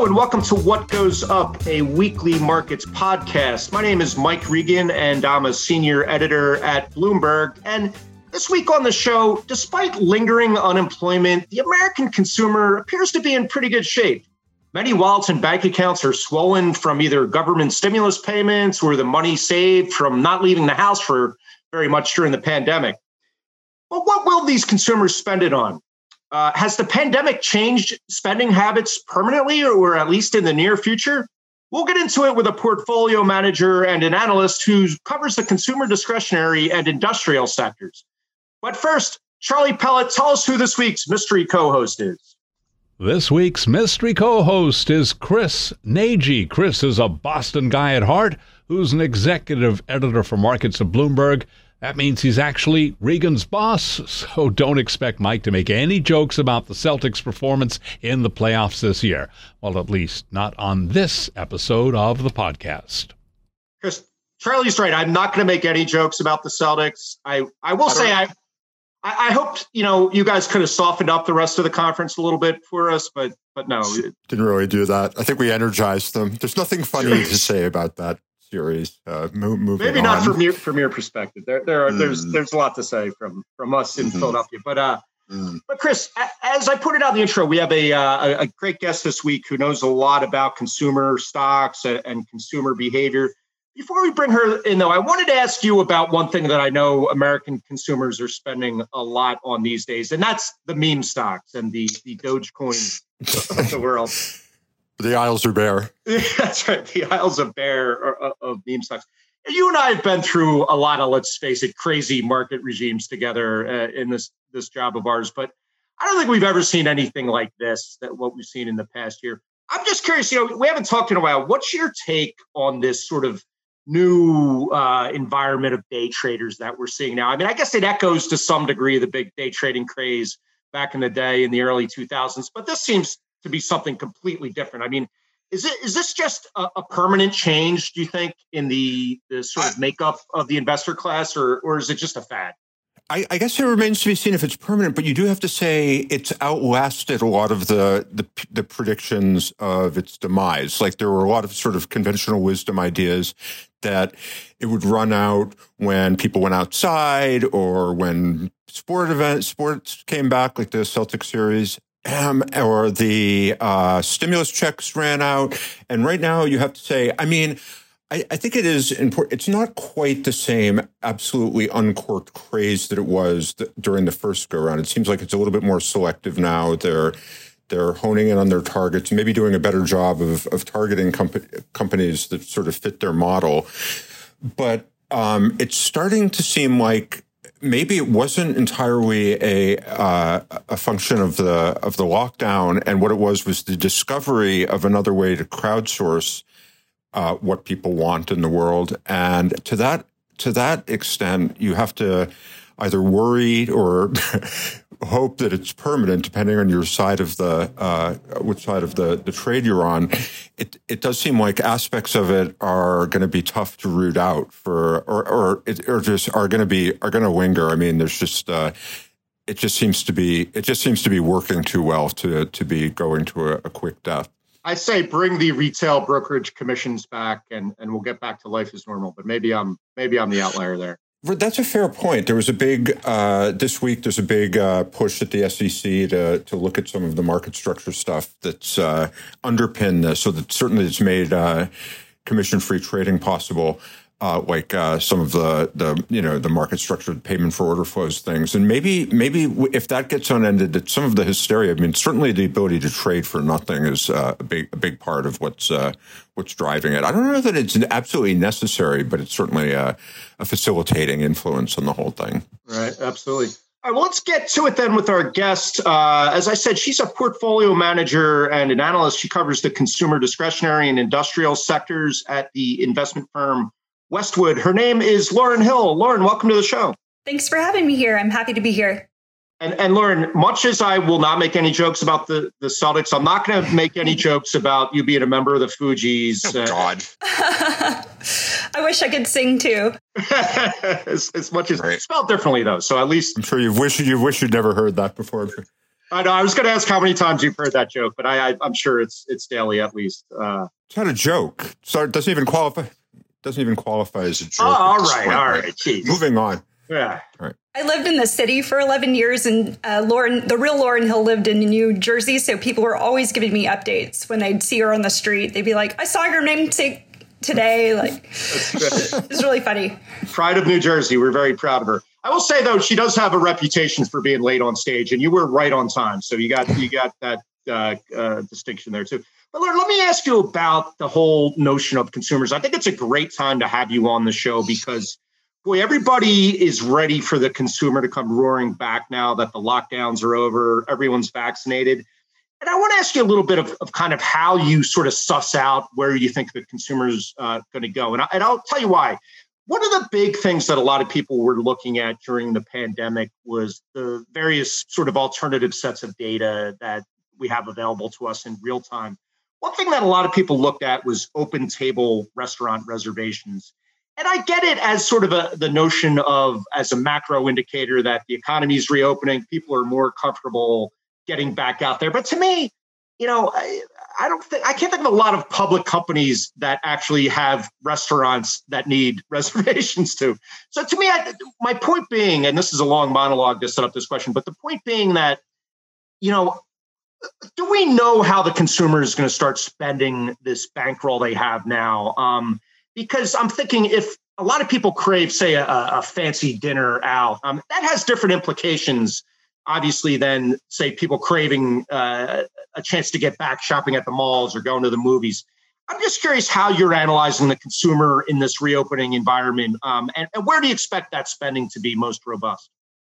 Hello and welcome to What Goes Up, a weekly markets podcast. My name is Mike Regan and I'm a senior editor at Bloomberg. And this week on the show, despite lingering unemployment, the American consumer appears to be in pretty good shape. Many wallets and bank accounts are swollen from either government stimulus payments or the money saved from not leaving the house for very much during the pandemic. But what will these consumers spend it on? Has the pandemic changed spending habits permanently or at least in the near future? We'll get into it with a portfolio manager and an analyst who covers the consumer discretionary and industrial sectors. But first, Charlie Pellet, tell us who this week's mystery co-host is. This week's mystery co-host is Chris Nagy. Chris is a Boston guy at heart who's an executive editor for markets at Bloomberg. That means he's actually Regan's boss, so don't expect Mike to make any jokes about the Celtics' performance in the playoffs this year. Well, at least not on this episode of the podcast. Chris, Charlie's right. I'm not going to make any jokes about the Celtics. I will say I hoped, you guys could have softened up the rest of the conference a little bit for us, but no. Didn't really do that. I think we energized them. There's nothing funny to say about that series. Maybe not from your perspective. There's a lot to say from us in Philadelphia. But Chris, as I put it out in the intro, we have a great guest this week who knows a lot about consumer stocks and consumer behavior. Before we bring her in, though, I wanted to ask you about one thing that I know American consumers are spending a lot on these days, and that's the meme stocks and the Dogecoin of the world. The aisles are bare. That's right. The aisles are bare of meme stocks. You and I have been through a lot of, let's face it, crazy market regimes together in this job of ours, but I don't think we've ever seen anything like this, what we've seen in the past year. I'm just curious, we haven't talked in a while. What's your take on this sort of new environment of day traders that we're seeing now? I mean, I guess it echoes to some degree the big day trading craze back in the day in the early 2000s, but this seems to be something completely different. I mean, is this just a permanent change, do you think, in the sort of makeup of the investor class, or is it just a fad? I guess it remains to be seen if it's permanent, but you do have to say it's outlasted a lot of the predictions of its demise. Like there were a lot of sort of conventional wisdom ideas that it would run out when people went outside or when sports came back, like the Celtics series. Or the stimulus checks ran out. And right now you have to say, I mean, I think it is important. It's not quite the same absolutely uncorked craze that it was during the first go around. It seems like it's a little bit more selective now. They're honing in on their targets, maybe doing a better job of targeting companies that sort of fit their model. But it's starting to seem like maybe it wasn't entirely a function of the lockdown, and what it was the discovery of another way to crowdsource what people want in the world. And to that extent, you have to either worry or hope that it's permanent, depending on your side of which side of the trade you're on. It does seem like aspects of it are going to be tough to root out or just are going to linger. I mean, there's just it just seems to be working too well to be going to a quick death. I say bring the retail brokerage commissions back, and we'll get back to life as normal. But maybe I'm the outlier there. That's a fair point. There was a big this week. There's a big push at the SEC to look at some of the market structure stuff that's underpinned this, so that certainly it's made commission-free trading possible. Like some of the market structured payment for order flows things, and maybe if that gets unended, that some of the hysteria. I mean, certainly the ability to trade for nothing is a big part of what's driving it. I don't know that it's absolutely necessary, but it's certainly a facilitating influence on the whole thing. Right, absolutely. All right, well, let's get to it then with our guest. As I said, she's a portfolio manager and an analyst. She covers the consumer discretionary and industrial sectors at the investment firm Westwood. Her name is Lauren Hill. Lauren, welcome to the show. Thanks for having me here. I'm happy to be here. And Lauren, much as I will not make any jokes about the Celtics, I'm not going to make any jokes about you being a member of the Fugees. Oh, God. I wish I could sing too. as much as right. Spelled differently, though. So at least I'm sure you wish you'd never heard that before. I know. I was going to ask how many times you've heard that joke, but I'm sure it's daily at least. It's not a joke. So it doesn't even qualify. As a joke. Oh, all right. Jeez. Moving on. Yeah. All right. I lived in the city for 11 years, and the real Lauryn Hill lived in New Jersey, so people were always giving me updates when they'd see her on the street. They'd be like, "I saw your namesake today." Like, it's really funny. Pride of New Jersey. We're very proud of her. I will say though, she does have a reputation for being late on stage, and you were right on time, so you got that distinction there too. But Lauryn, let me ask you about the whole notion of consumers. I think it's a great time to have you on the show because, boy, everybody is ready for the consumer to come roaring back now that the lockdowns are over, everyone's vaccinated. And I want to ask you a little bit of kind of how you sort of suss out where you think the consumer's going to go. And I'll tell you why. One of the big things that a lot of people were looking at during the pandemic was the various sort of alternative sets of data that we have available to us in real time. One thing that a lot of people looked at was open table restaurant reservations. And I get it as sort of the notion of as a macro indicator that the economy is reopening, people are more comfortable getting back out there. But to me, I can't think of a lot of public companies that actually have restaurants that need reservations to. So to me, my point being, and this is a long monologue to set up this question, but the point being that, do we know how the consumer is going to start spending this bankroll they have now? Because I'm thinking if a lot of people crave, say, a fancy dinner out, that has different implications, obviously, than, say, people craving a chance to get back shopping at the malls or going to the movies. I'm just curious how you're analyzing the consumer in this reopening environment, and where do you expect that spending to be most robust?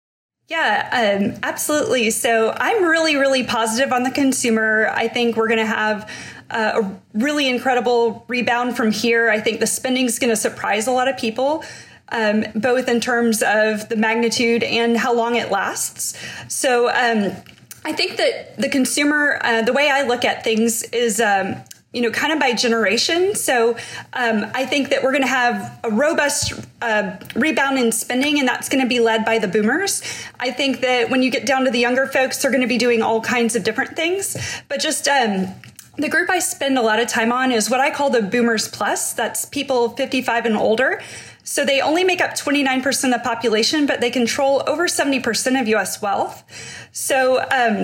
Yeah, absolutely. So I'm really, really positive on the consumer. I think we're going to have a really incredible rebound from here. I think the spending is going to surprise a lot of people, both in terms of the magnitude and how long it lasts. So I think that the consumer, the way I look at things is, kind of by generation. So I think that we're going to have a robust rebound in spending, and that's going to be led by the boomers. I think that when you get down to the younger folks, they're going to be doing all kinds of different things. But just the group I spend a lot of time on is what I call the boomers plus. That's people 55 and older. So they only make up 29% of the population, but they control over 70% of U.S. wealth. So,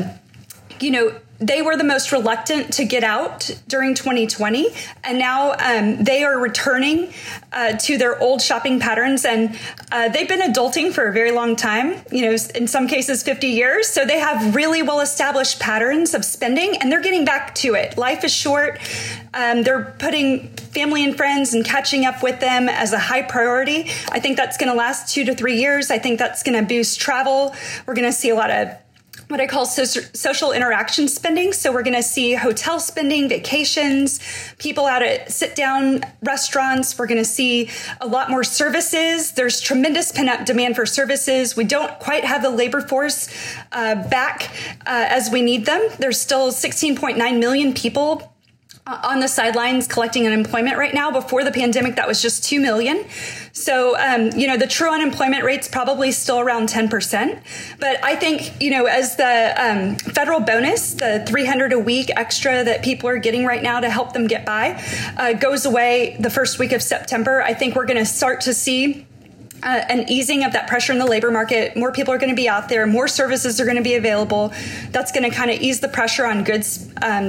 they were the most reluctant to get out during 2020, and now they are returning to their old shopping patterns, and they've been adulting for a very long time, in some cases 50 years. So they have really well-established patterns of spending, and they're getting back to it. Life is short. They're putting family and friends and catching up with them as a high priority. I think that's going to last 2 to 3 years. I think that's going to boost travel. We're going to see a lot of what I call social interaction spending. So we're going to see hotel spending, vacations, people out at sit-down restaurants. We're going to see a lot more services. There's tremendous pent-up demand for services. We don't quite have the labor force back as we need them. There's still 16.9 million people on the sidelines collecting unemployment right now. Before the pandemic, that was just 2 million. So, the true unemployment rate's probably still around 10%. But I think, as the federal bonus, the $300 a week extra that people are getting right now to help them get by, goes away the first week of September, I think we're going to start to see an easing of that pressure in the labor market. More people are going to be out there. More services are going to be available. That's going to kind of ease the pressure on goods.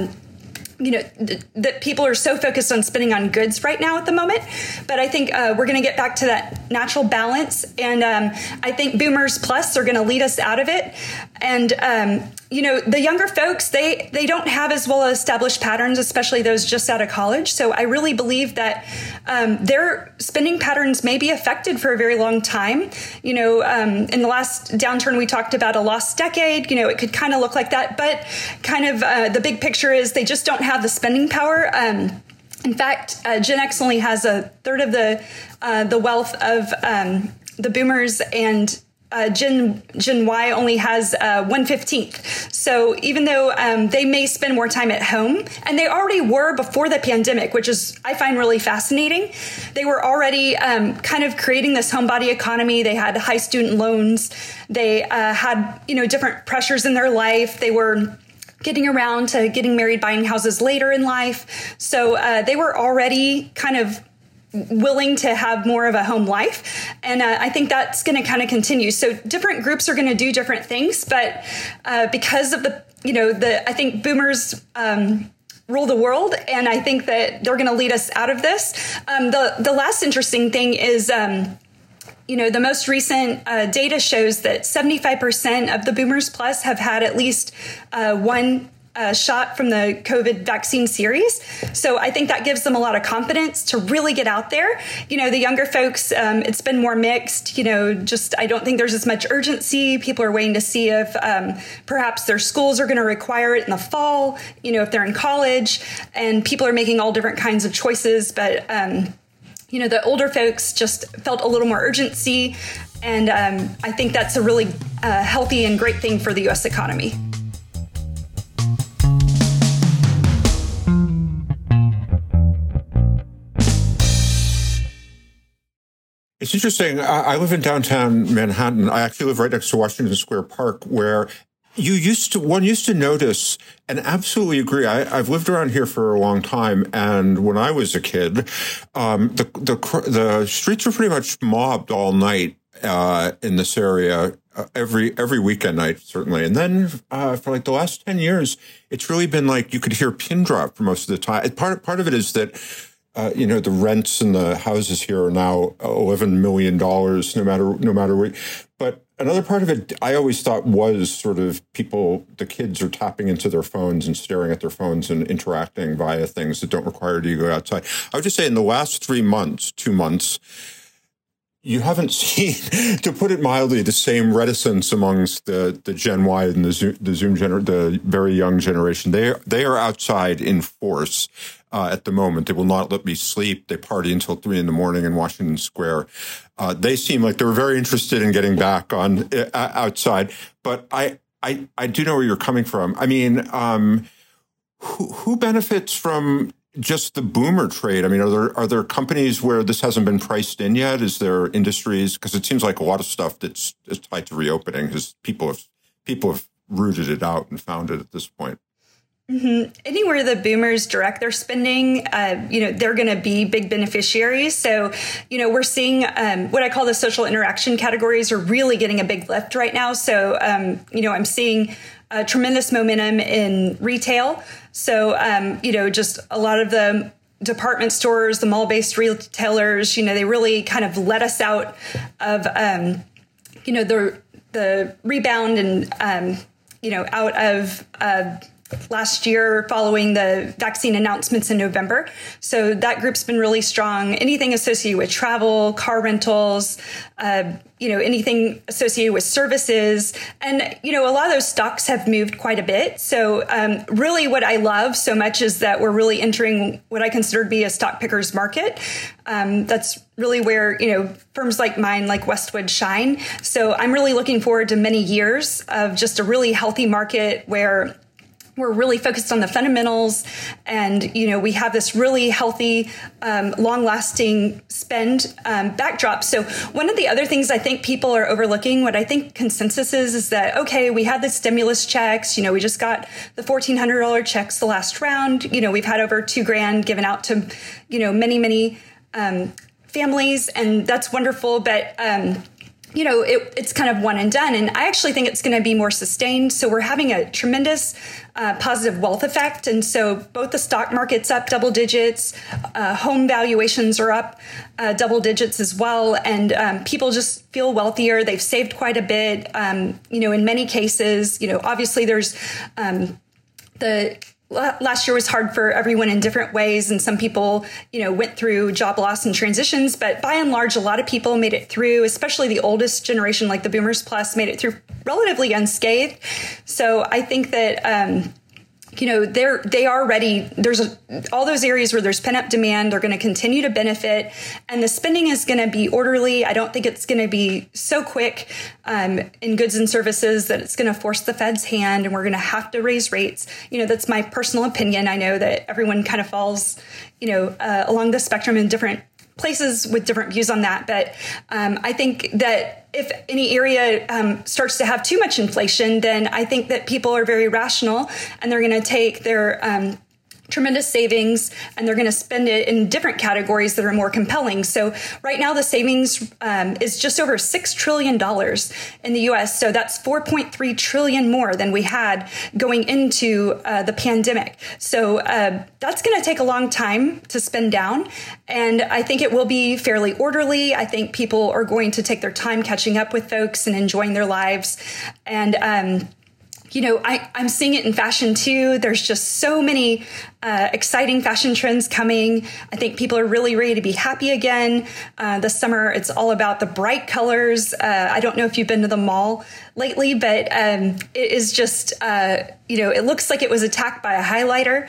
That people are so focused on spending on goods right now at the moment. But I think we're going to get back to that natural balance. And I think boomers plus are going to lead us out of it. And, the younger folks, they don't have as well established patterns, especially those just out of college. So I really believe that their spending patterns may be affected for a very long time. In the last downturn, we talked about a lost decade. It could kind of look like that. But kind of the big picture is they just don't have the spending power. In fact, Gen X only has a third of the wealth of the boomers, and Gen Y only has 1/15. So even though they may spend more time at home, and they already were before the pandemic, which is I find really fascinating, they were already kind of creating this homebody economy. They had high student loans. They had different pressures in their life. They were getting around to getting married, buying houses later in life. So they were already kind of willing to have more of a home life. And I think that's going to kind of continue. So different groups are going to do different things, but because of I think boomers rule the world. And I think that they're going to lead us out of this. The last interesting thing is, the most recent data shows that 75% of the boomers plus have had at least one shot from the COVID vaccine series. So I think that gives them a lot of confidence to really get out there. The younger folks, it's been more mixed, I don't think there's as much urgency. People are waiting to see if perhaps their schools are going to require it in the fall, if they're in college, and people are making all different kinds of choices. But, the older folks just felt a little more urgency. And I think that's a really healthy and great thing for the U.S. economy. It's interesting. I live in downtown Manhattan. I actually live right next to Washington Square Park, where one used to notice, and absolutely agree. I've lived around here for a long time, and when I was a kid, the streets were pretty much mobbed all night in this area, every weekend night, certainly. And then for like the last 10 years, it's really been like you could hear pin drop for most of the time. Part of it is that the rents in the houses here are now $11 million, no matter what. But another part of it, I always thought, was sort of the kids are tapping into their phones and staring at their phones and interacting via things that don't require you to go outside. I would just say in the last 2 months, you haven't seen, to put it mildly, the same reticence amongst the Gen Y and the very young generation. They are outside in force at the moment. They will not let me sleep. They party until 3 a.m. in Washington Square. They seem like they were very interested in getting back on outside. But I do know where you're coming from. I mean, who benefits from just the boomer trade? I mean, are there companies where this hasn't been priced in yet? Is there industries? Because it seems like a lot of stuff that's tied to reopening, because people have rooted it out and found it at this point. Mm-hmm. Anywhere the boomers direct their spending, they're going to be big beneficiaries. So, we're seeing what I call the social interaction categories are really getting a big lift right now. So, I'm seeing tremendous momentum in retail. So, just a lot of the department stores, the mall-based retailers, they really kind of let us out of, the rebound and, out of last year following the vaccine announcements in November. So that group's been really strong. Anything associated with travel, car rentals, anything associated with services. And, a lot of those stocks have moved quite a bit. So really what I love so much is that we're really entering what I consider to be a stock picker's market. That's really where, firms like mine, like Westwood, shine. So I'm really looking forward to many years of just a really healthy market where we're really focused on the fundamentals, and we have this really healthy, long-lasting spend backdrop. So one of the other things I think people are overlooking, what I think consensus is that, okay, we had the stimulus checks. We just got the $1,400 checks the last round. We've had over $2,000 given out to many families, and that's wonderful. But it's kind of one and done. And I actually think it's going to be more sustained. So we're having a tremendous positive wealth effect. And so both the stock market's up double digits, home valuations are up double digits as well. And people just feel wealthier. They've saved quite a bit. In many cases, obviously there's last year was hard for everyone in different ways. And some people, went through job loss and transitions. But by and large, a lot of people made it through, especially the oldest generation, like the boomers plus, made it through relatively unscathed. So I think that, they are ready. There's all those areas where there's pent up demand. They're going to continue to benefit, and the spending is going to be orderly. I don't think it's going to be so quick in goods and services that it's going to force the Fed's hand, and we're going to have to raise rates. That's my personal opinion. I know that everyone kind of falls, along the spectrum in different places with different views on that. But I think that if any area starts to have too much inflation, then I think that people are very rational and they're going to take their tremendous savings and they're going to spend it in different categories that are more compelling. So right now the savings is just over $6 trillion in the U.S. So that's 4.3 trillion more than we had going into the pandemic. So that's going to take a long time to spend down. And I think it will be fairly orderly. I think people are going to take their time catching up with folks and enjoying their lives. And I'm seeing it in fashion too. There's just so many exciting fashion trends coming. I think people are really ready to be happy again. This summer, it's all about the bright colors. I don't know if you've been to the mall lately, but it is just, it looks like it was attacked by a highlighter.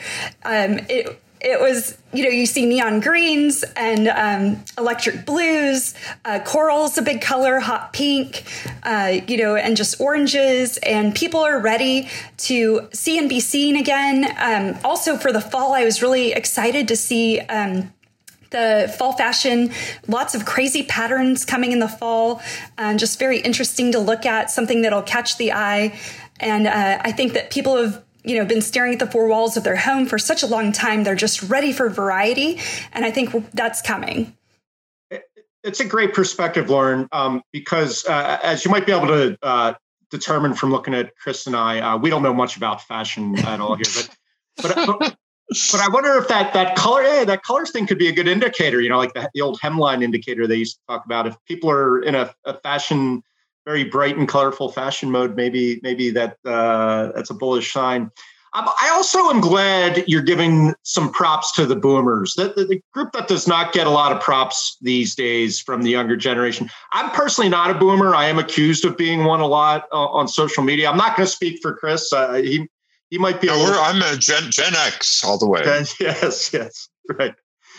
It was, you see neon greens and electric blues, coral's a big color, hot pink, and just oranges. And people are ready to see and be seen again. Also for the fall, I was really excited to see the fall fashion, lots of crazy patterns coming in the fall, just very interesting to look at, something that'll catch the eye. And I think that people have been staring at the four walls of their home for such a long time. They're just ready for variety. And I think that's coming. It's a great perspective, Lauren, because as you might be able to determine from looking at Chris and I, we don't know much about fashion at all here. But I wonder if that colors thing could be a good indicator, like the old hemline indicator they used to talk about. If people are in a fashion, very bright and colorful fashion mode, maybe that's a bullish sign. I also am glad you're giving some props to the boomers, the group that does not get a lot of props these days from the younger generation. I'm personally not a boomer. I am accused of being one a lot on social media. I'm not going to speak for Chris. He might be. I'm a Gen X all the way. Yes, right.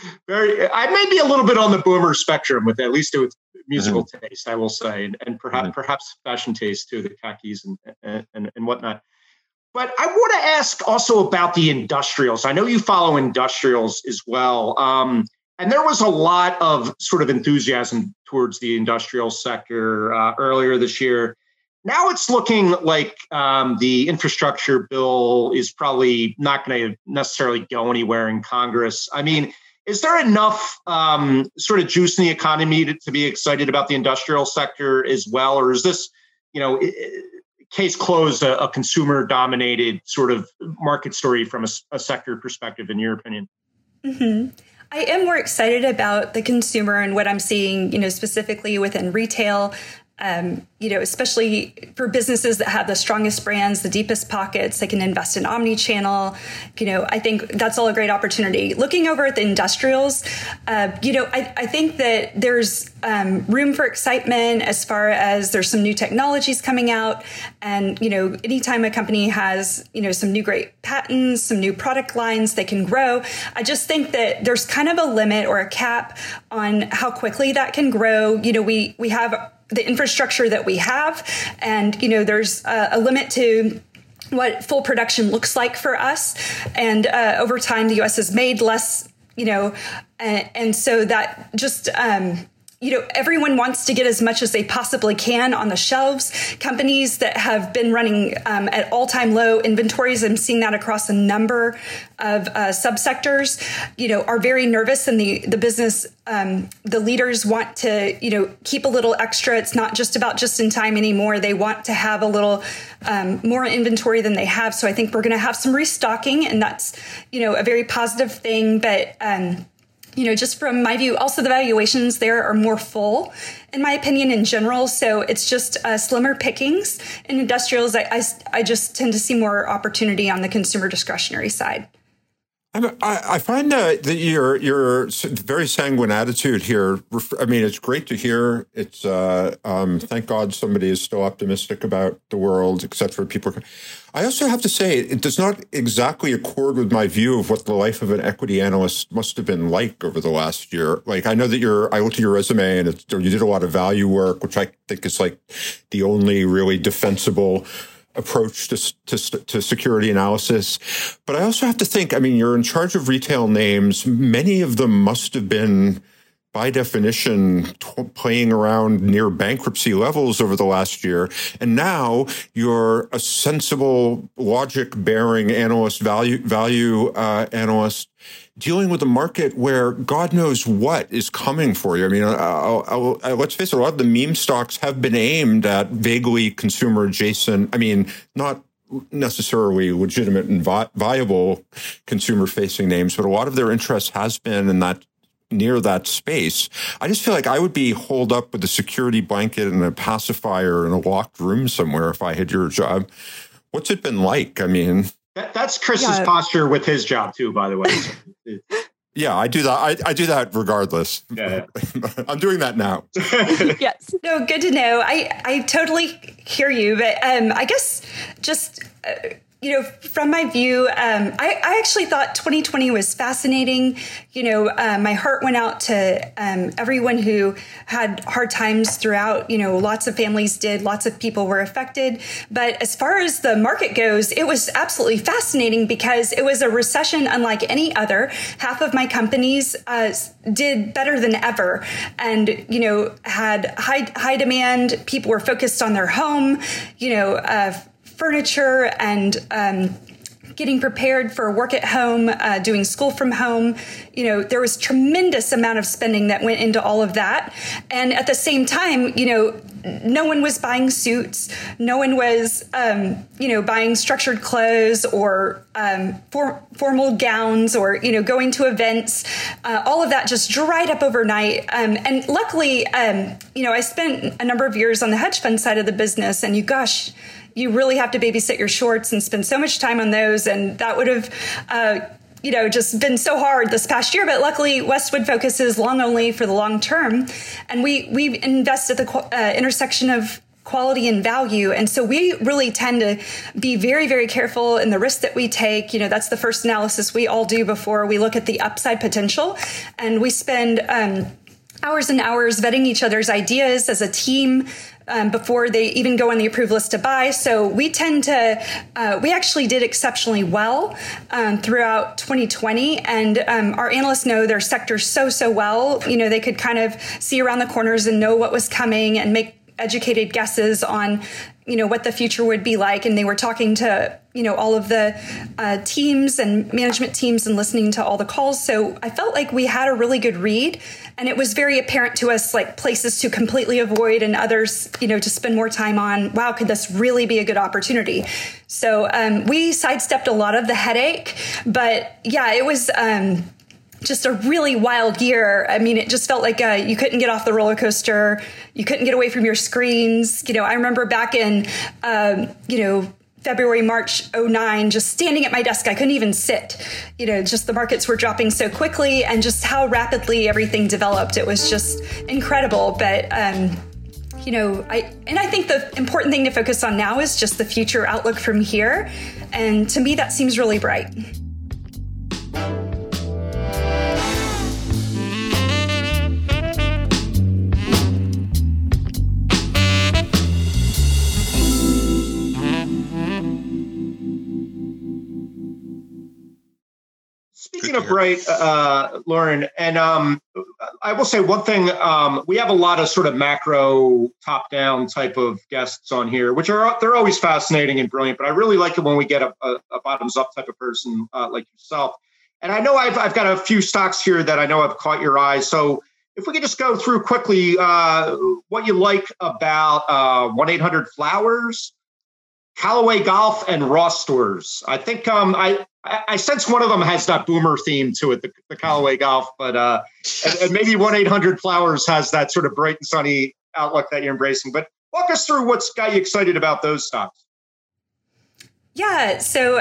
I may be a little bit on the boomer spectrum with musical taste, I will say, and perhaps fashion taste too, the khakis and whatnot. But I want to ask also about the industrials. I know you follow industrials as well. And there was a lot of sort of enthusiasm towards the industrial sector earlier this year. Now it's looking like the infrastructure bill is probably not going to necessarily go anywhere in Congress. I mean, is there enough sort of juice in the economy to be excited about the industrial sector as well? Or is this, case closed, a consumer-dominated sort of market story from a sector perspective, in your opinion? Mm-hmm. I am more excited about the consumer and what I'm seeing, specifically within retail. Especially for businesses that have the strongest brands, the deepest pockets, they can invest in omni-channel. I think that's all a great opportunity. Looking over at the industrials, I think that there's room for excitement as far as there's some new technologies coming out. And, anytime a company has, some new great patents, some new product lines, they can grow. I just think that there's kind of a limit or a cap on how quickly that can grow. We have the infrastructure that we have. And, there's a limit to what full production looks like for us. And over time, the U.S. has made less, and so that just, everyone wants to get as much as they possibly can on the shelves. Companies that have been running at all-time low inventories, I'm seeing that across a number of subsectors, are very nervous, and the business, the leaders want to, keep a little extra. It's not just about just in time anymore. They want to have a little more inventory than they have. So I think we're going to have some restocking, and that's, a very positive thing. But just from my view, also the valuations there are more full, in my opinion, in general. So it's just slimmer pickings. In industrials, I just tend to see more opportunity on the consumer discretionary side. I find that your very sanguine attitude here. I mean, it's great to hear. It's thank God somebody is still optimistic about the world, except for people. I also have to say it does not exactly accord with my view of what the life of an equity analyst must have been like over the last year. Like, I know that I looked at your resume and you did a lot of value work, which I think is like the only really defensible approach to security analysis. But I also have to think, I mean, you're in charge of retail names. Many of them must have been, by definition, playing around near bankruptcy levels over the last year. And now you're a sensible, logic-bearing analyst, value analyst, dealing with a market where God knows what is coming for you. I mean, let's face it, a lot of the meme stocks have been aimed at vaguely consumer adjacent, I mean, not necessarily legitimate and viable consumer-facing names, but a lot of their interest has been in that near that space. I just feel like I would be holed up with a security blanket and a pacifier in a locked room somewhere if I had your job. What's it been like? I mean, that's Chris's posture with his job too, by the way. Yeah, I do that. I do that regardless. Yeah. I'm doing that now. Yes. No, good to know. I totally hear you, but I guess just from my view, I actually thought 2020 was fascinating. My heart went out to everyone who had hard times throughout. Lots of families did, lots of people were affected. But as far as the market goes, it was absolutely fascinating because it was a recession unlike any other. Half of my companies did better than ever and, had high demand. People were focused on their home, furniture and getting prepared for work at home, doing school from home. There was tremendous amount of spending that went into all of that. And at the same time, no one was buying suits. No one was, buying structured clothes or formal gowns or, going to events. All of that just dried up overnight. And luckily, I spent a number of years on the hedge fund side of the business and you really have to babysit your shorts and spend so much time on those. And that would have, just been so hard this past year. But luckily, Westwood focuses long only for the long term. And we invest at the intersection of quality and value. And so we really tend to be very, very careful in the risk that we take. That's the first analysis we all do before we look at the upside potential. And we spend hours and hours vetting each other's ideas as a team before they even go on the approved list to buy. So we tend to, we actually did exceptionally well throughout 2020. And our analysts know their sector so well. They could kind of see around the corners and know what was coming and make educated guesses on, what the future would be like. And they were talking to, all of the teams and management teams and listening to all the calls. So I felt like we had a really good read. And it was very apparent to us, like places to completely avoid and others, to spend more time on. Wow, could this really be a good opportunity? So we sidestepped a lot of the headache. But yeah, it was just a really wild year. I mean, it just felt like you couldn't get off the roller coaster. You couldn't get away from your screens. I remember back in, February, March 2009, just standing at my desk, I couldn't even sit. Just the markets were dropping so quickly and just how rapidly everything developed. It was just incredible. But, I think the important thing to focus on now is just the future outlook from here. And to me, that seems really bright. Speaking of bright, Lauren, and I will say one thing, we have a lot of sort of macro top-down type of guests on here, which they're always fascinating and brilliant, but I really like it when we get a bottoms-up type of person like yourself. And I know I've got a few stocks here that I know have caught your eye. So if we could just go through quickly what you like about 1-800-Flowers, Callaway Golf, and Ross Stores. I think I sense one of them has that boomer theme to it, the Callaway Golf, but and maybe 1-800-Flowers has that sort of bright and sunny outlook that you're embracing. But walk us through what's got you excited about those stocks. Yeah. So,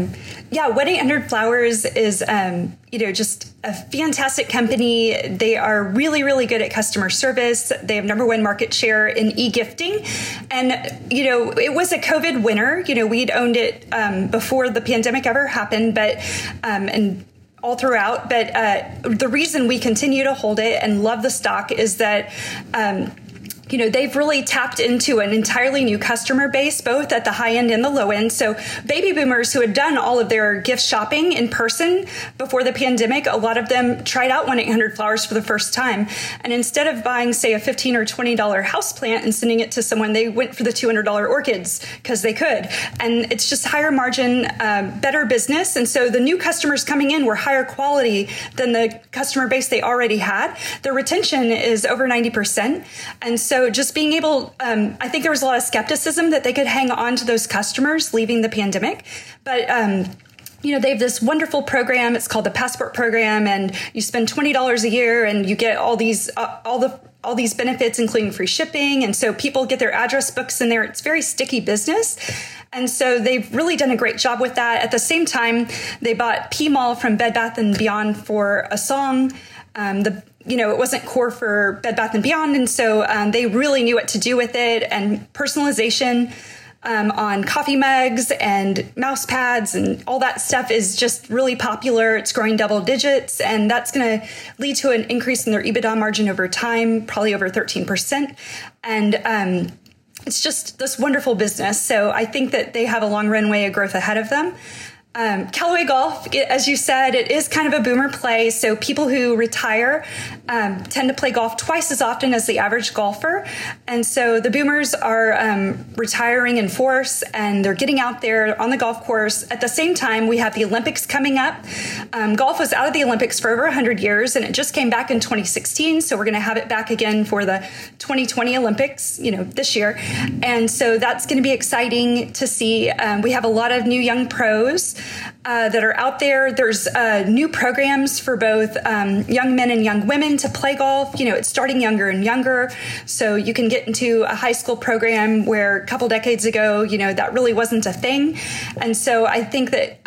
1-800-Flowers is, just a fantastic company. They are really, really good at customer service. They have #1 market share in e-gifting. And, it was a COVID winner. We'd owned it before the pandemic ever happened, and all throughout. But the reason we continue to hold it and love the stock is that they've really tapped into an entirely new customer base, both at the high end and the low end. So baby boomers who had done all of their gift shopping in person before the pandemic, a lot of them tried out 1-800-Flowers for the first time. And instead of buying, say, a $15 or $20 houseplant and sending it to someone, they went for the $200 orchids because they could. And it's just higher margin, better business. And so the new customers coming in were higher quality than the customer base they already had. Their retention is over 90%. And so just being able, I think there was a lot of skepticism that they could hang on to those customers leaving the pandemic. But, they have this wonderful program. It's called the Passport Program, and you spend $20 a year and you get all these benefits, including free shipping. And so people get their address books in there. It's very sticky business. And so they've really done a great job with that. At the same time, they bought PMall from Bed Bath & Beyond for a song. It wasn't core for Bed Bath & Beyond. And so they really knew what to do with it. And personalization on coffee mugs and mouse pads and all that stuff is just really popular. It's growing double digits. And that's going to lead to an increase in their EBITDA margin over time, probably over 13%. And it's just this wonderful business. So I think that they have a long runway of growth ahead of them. Callaway Golf, as you said, it is kind of a boomer play. So people who retire tend to play golf twice as often as the average golfer. And so the boomers are retiring in force, and they're getting out there on the golf course. At the same time, we have the Olympics coming up. Golf was out of the Olympics for over 100 years, and it just came back in 2016. So we're going to have it back again for the 2020 Olympics, this year. And so that's going to be exciting to see. We have a lot of new young pros that are out there. There's new programs for both young men and young women to play golf. It's starting younger and younger. So you can get into a high school program where a couple decades ago, that really wasn't a thing. And so I think that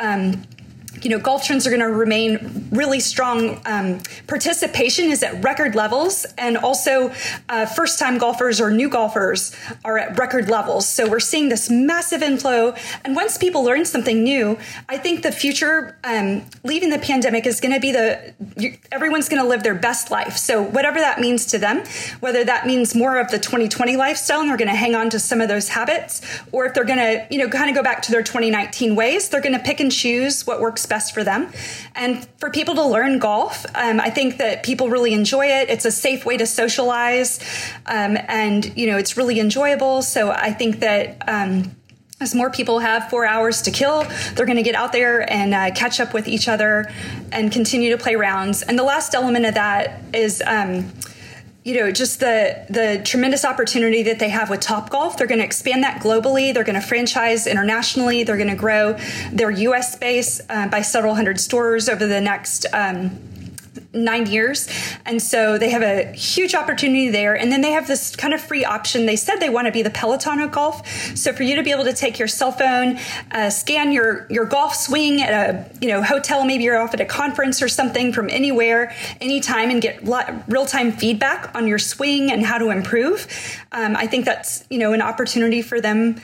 golf trends are going to remain really strong. Participation is at record levels, and also first-time golfers or new golfers are at record levels. So we're seeing this massive inflow. And once people learn something new, I think the future, leaving the pandemic, is going to be everyone's going to live their best life. So whatever that means to them, whether that means more of the 2020 lifestyle and they're going to hang on to some of those habits, or if they're going to, kind of go back to their 2019 ways, they're going to pick and choose what works best for them. And for people to learn golf, I think that people really enjoy it. It's a safe way to socialize, and it's really enjoyable. So I think that as more people have 4 hours to kill, they're going to get out there and catch up with each other and continue to play rounds. And the last element of that is just the tremendous opportunity that they have with Topgolf. They're going to expand that globally. They're going to franchise internationally. They're going to grow their U.S. base by several hundred stores over the next 9 years. And so they have a huge opportunity there. And then they have this kind of free option. They said they want to be the Peloton of golf. So for you to be able to take your cell phone, scan your golf swing at a hotel, maybe you're off at a conference or something, from anywhere, anytime, and get real-time feedback on your swing and how to improve. I think that's, an opportunity for them,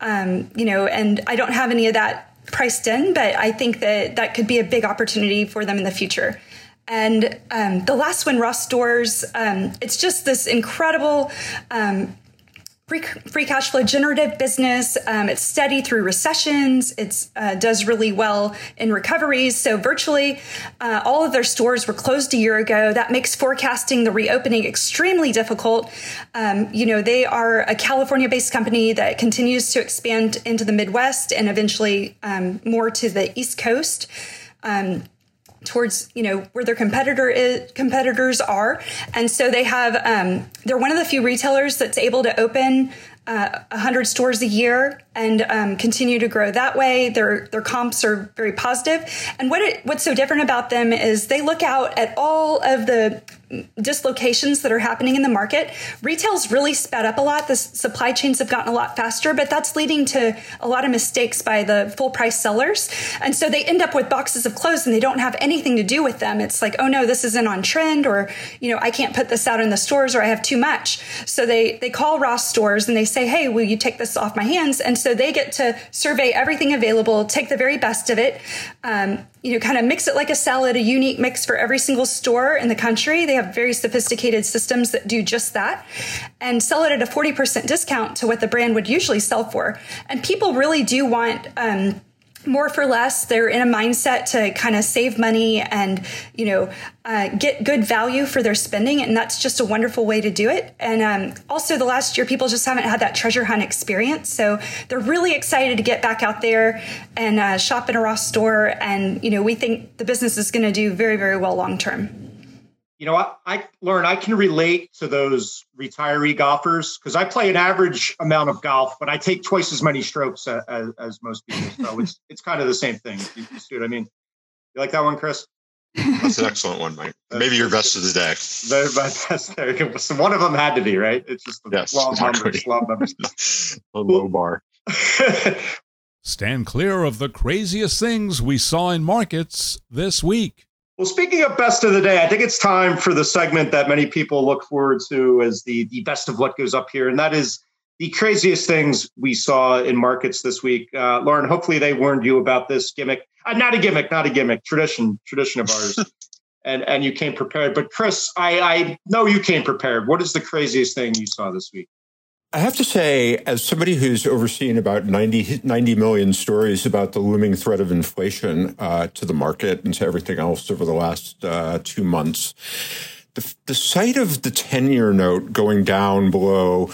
and I don't have any of that priced in, but I think that could be a big opportunity for them in the future. And the last one, Ross Stores, it's just this incredible free cash flow generative business. It's steady through recessions. It does really well in recoveries. So virtually all of their stores were closed a year ago. That makes forecasting the reopening extremely difficult. They are a California-based company that continues to expand into the Midwest and eventually more to the East Coast. Towards, where their competitors are. And so they have, they're one of the few retailers that's able to open 100 stores a year and continue to grow that way. Their comps are very positive. And what's so different about them is they look out at all of the dislocations that are happening in the market. Retail's really sped up a lot. The supply chains have gotten a lot faster, but that's leading to a lot of mistakes by the full price sellers. And so they end up with boxes of clothes and they don't have anything to do with them. It's like, oh no, this isn't on trend, or, I can't put this out in the stores, or I have too much. So they call Ross Stores and they say, hey, will you take this off my hands? And so they get to survey everything available, take the very best of it, kind of mix it like a salad, a unique mix for every single store in the country. They have very sophisticated systems that do just that, and sell it at a 40% discount to what the brand would usually sell for. And people really do want more for less. They're in a mindset to kind of save money and, get good value for their spending. And that's just a wonderful way to do it. And also the last year, people just haven't had that treasure hunt experience. So they're really excited to get back out there and shop in a Ross store. And, we think the business is going to do very, very well long term. Lauren, I can relate to those retiree golfers because I play an average amount of golf, but I take twice as many strokes as most people. So it's kind of the same thing. You see what I mean? You like that one, Chris? That's an excellent one, Mike. Maybe your best of the deck. My best. There you go. So one of them had to be, right? It's just long numbers. A low bar. Stand clear of the craziest things we saw in markets this week. Well, speaking of best of the day, I think it's time for the segment that many people look forward to as the best of what goes up here. And that is the craziest things we saw in markets this week. Lauren, hopefully they warned you about this gimmick. Not a gimmick, tradition of ours. and you came prepared. But Chris, I know you came prepared. What is the craziest thing you saw this week? I have to say, as somebody who's overseen about 90 million stories about the looming threat of inflation to the market and to everything else over the last 2 months, the sight of the 10-year note going down below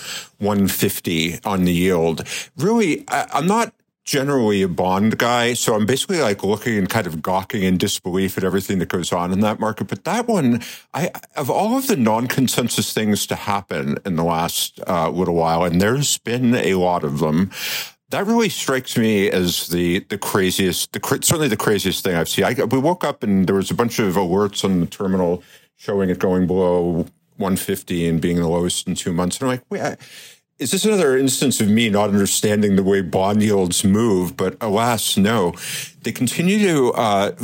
150 on the yield, really, I'm not generally a bond guy, so I'm basically like looking and kind of gawking in disbelief at everything that goes on in that market. But that one, of all of the non-consensus things to happen in the last little while, and there's been a lot of them, that really strikes me as the craziest, certainly the craziest thing I've seen. We woke up and there was a bunch of alerts on the terminal showing it going below 150 and being the lowest in 2 months. And I'm like, wait, is this another instance of me not understanding the way bond yields move? But alas, no. They continue to,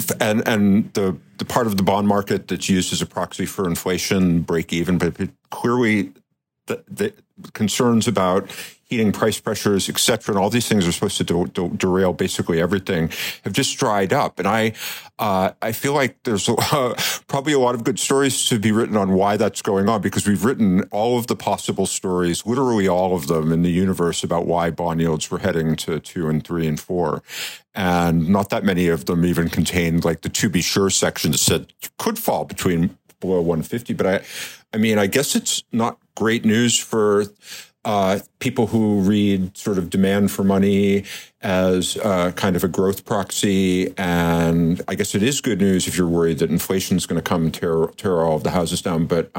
and the part of the bond market that's used as a proxy for inflation break even, but clearly the concerns about heating price pressures, et cetera, and all these things are supposed to derail basically everything, have just dried up. And I feel like there's probably a lot of good stories to be written on why that's going on, because we've written all of the possible stories, literally all of them in the universe, about why bond yields were heading to 2 and 3 and 4. And not that many of them even contained like the to be sure section that said could fall below 150. But I guess it's not great news for people who read sort of demand for money as kind of a growth proxy. And I guess it is good news if you're worried that inflation is going to come and tear all of the houses down. But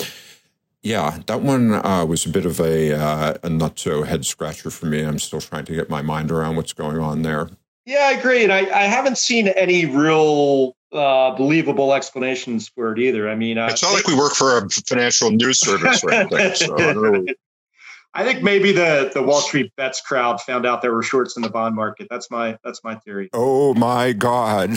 yeah, that one was a bit of a not so head scratcher for me. I'm still trying to get my mind around what's going on there. Yeah, I agree. And I haven't seen any real believable explanations for it either. I mean, it's not like we work for a financial news service or anything. So I think maybe the Wall Street Bets crowd found out there were shorts in the bond market. That's my theory. Oh my God!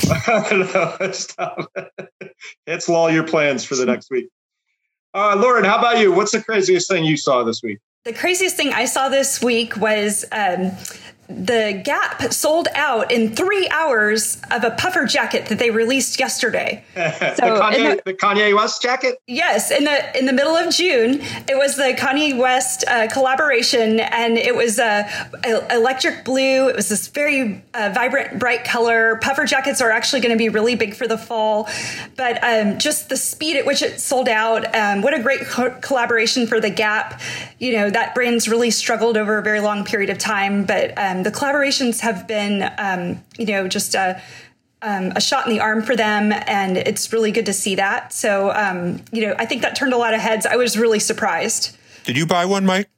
Stop. Cancel all your plans for the next week. Lauren, how about you? What's the craziest thing you saw this week? The craziest thing I saw this week was the Gap sold out in 3 hours of a puffer jacket that they released yesterday. The Kanye West jacket? Yes, in the middle of June, it was the Kanye West collaboration, and it was electric blue. It was this very vibrant, bright color. Puffer jackets are actually going to be really big for the fall, but just the speed at which it sold out. What a great collaboration for the Gap. You know, that brand's really struggled over a very long period of time, but the collaborations have been, just a shot in the arm for them, and it's really good to see that. So, I think that turned a lot of heads. I was really surprised. Did you buy one, Mike?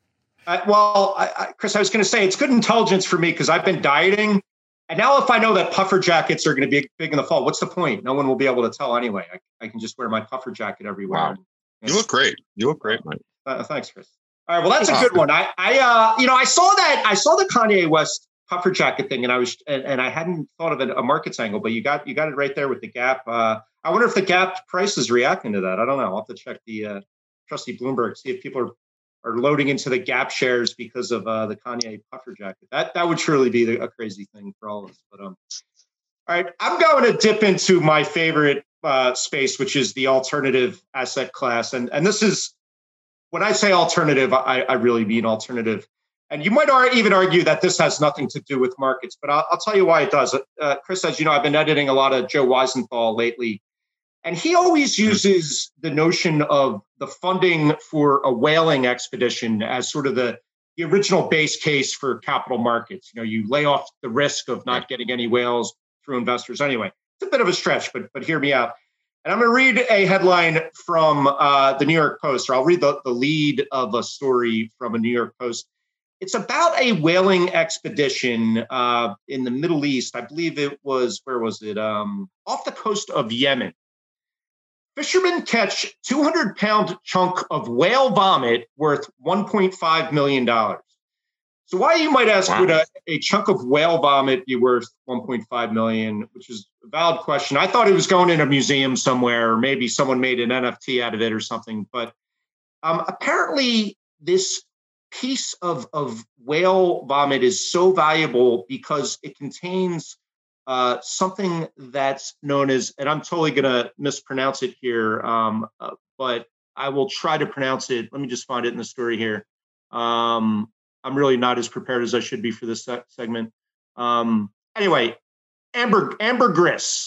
Chris, I was going to say it's good intelligence for me because I've been dieting. And now if I know that puffer jackets are going to be big in the fall, what's the point? No one will be able to tell anyway. I can just wear my puffer jacket everywhere. Wow. You look great. You look great, Mike. Thanks, Chris. All right. Well, that's a good one. I saw the Kanye West puffer jacket thing, and I hadn't thought of a markets angle, but you got it right there with the Gap. I wonder if the Gap price is reacting to that. I don't know. I'll have to check the trusty Bloomberg, see if people are loading into the Gap shares because of the Kanye puffer jacket. That would surely be a crazy thing for all of us. But all right, I'm going to dip into my favorite space, which is the alternative asset class, and this is when I say alternative, I really mean alternative. And you might even argue that this has nothing to do with markets, but I'll tell you why it does. Chris, as you know, I've been editing a lot of Joe Weisenthal lately, and he always uses the notion of the funding for a whaling expedition as sort of the original base case for capital markets. You know, you lay off the risk of not getting any whales through investors. Anyway, it's a bit of a stretch, but hear me out. And I'm going to read a headline from the New York Post, or I'll read the lead of a story from a New York Post. It's about a whaling expedition in the Middle East. I believe it was, where was it? Off the coast of Yemen. Fishermen catch 200-pound chunk of whale vomit worth $1.5 million. So why, you might ask, would a chunk of whale vomit be worth $1.5 million, which is a valid question. I thought it was going in a museum somewhere, or maybe someone made an NFT out of it or something. But apparently this piece of whale vomit is so valuable because it contains something that's known as, and I'm totally going to mispronounce it here, but I will try to pronounce it. Let me just find it in the story here. I'm really not as prepared as I should be for this segment. Anyway, ambergris.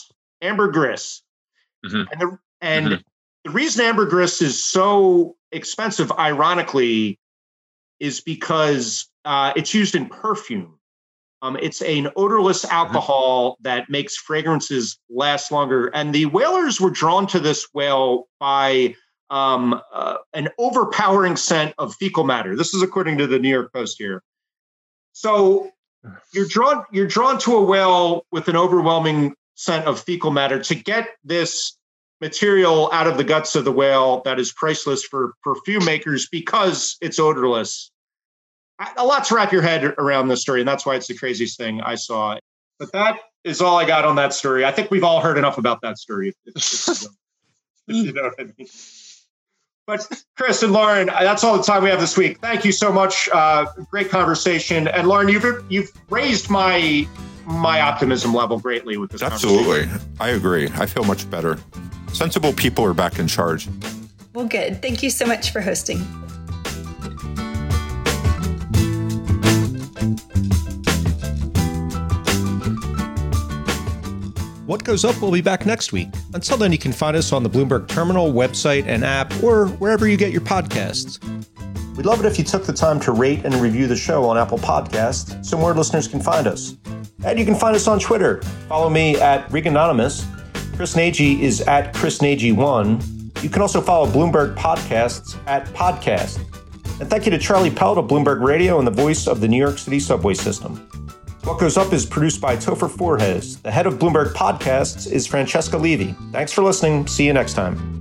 Mm-hmm. And the reason ambergris is so expensive, ironically, is because it's used in perfume. It's an odorless alcohol that makes fragrances last longer. And the whalers were drawn to this whale by an overpowering scent of fecal matter. This is according to the New York Post here. So you're drawn to a whale with an overwhelming scent of fecal matter to get this material out of the guts of the whale that is priceless for perfume makers because it's odorless. A lot to wrap your head around this story, and that's why it's the craziest thing I saw. But that is all I got on that story. I think we've all heard enough about that story. If you know what I mean. But Chris and Lauren, that's all the time we have this week. Thank you so much. Great conversation. And Lauren, you've raised my optimism level greatly with this. Absolutely. I agree. I feel much better. Sensible people are back in charge. Well, good. Thank you so much for hosting. What Goes Up will be back next week. Until then, you can find us on the Bloomberg Terminal, website, and app, or wherever you get your podcasts. We'd love it if you took the time to rate and review the show on Apple Podcasts so more listeners can find us. And you can find us on Twitter. Follow me at Reganonymous. Chris Nagy is at ChrisNagy1. You can also follow Bloomberg Podcasts at Podcast. And thank you to Charlie Pelt of Bloomberg Radio and the voice of the New York City subway system. What Goes Up is produced by Topher Forges. The head of Bloomberg Podcasts is Francesca Levy. Thanks for listening. See you next time.